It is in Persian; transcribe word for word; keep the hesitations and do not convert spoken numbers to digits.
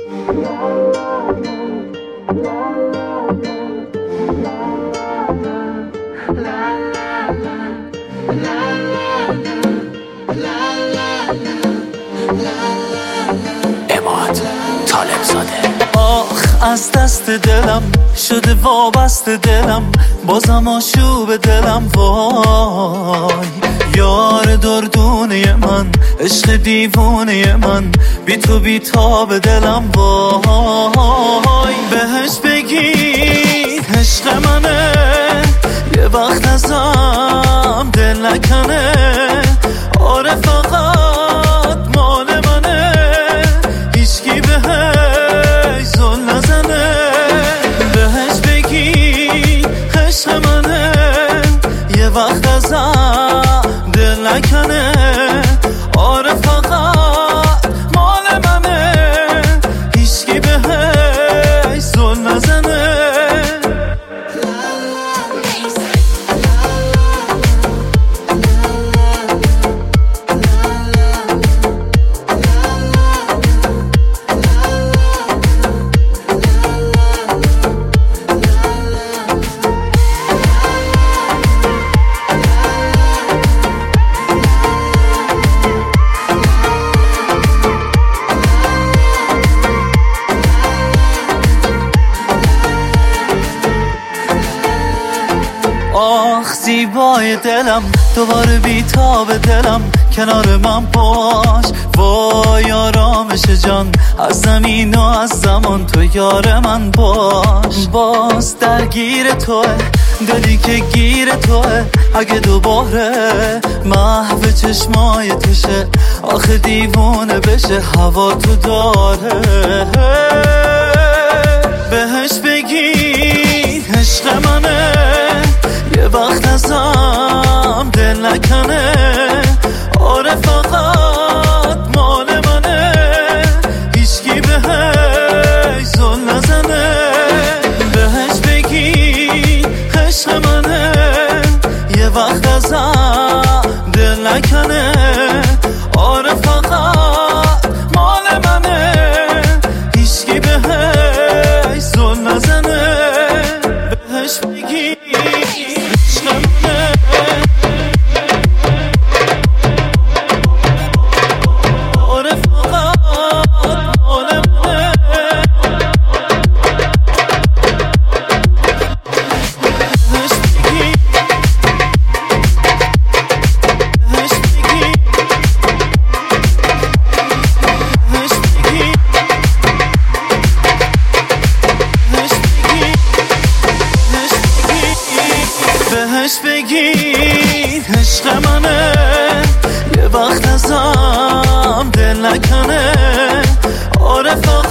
اماد طالب زاده. آخ از دست دلم شده وابسته دلم، بازم آشوب دلم وای. یار دردونه من، عشق دیوونه من، بی تو بی تاب دلم وای. بهش بگید عشق منه، یه وقت ازم دل نکنه. آره فقط مال منه، هیچکی بهش زل نزنه. بهش بگید عشق منه، یه وقت ازم دل نکنه. آره فقط مال منه، هیچکی بهش زل نزنه. آخ زیبای دلم، دوباره بیتاب دلم، کنار من باش. وای آرامش جان، از زمین و از زمان تو یار من باش. باز درگیر توه دلی که گیر توه، اگه دوباره محو چشمای توشه، آخه دیوونه بشه هوا تو داره. بهش بگید عشق منه، یه وقت ازم دل نکنه. آره فقط مال منه، هیچکی بهش زل نزنه. بهش بگی عشق منه، یه وقت ازم دل نکنه. آره فقط مال منه، هیچکی بهش زل نزنه. بهش بگی بهش بگید عشق منه، یه وقت ازم دل نکنه. آره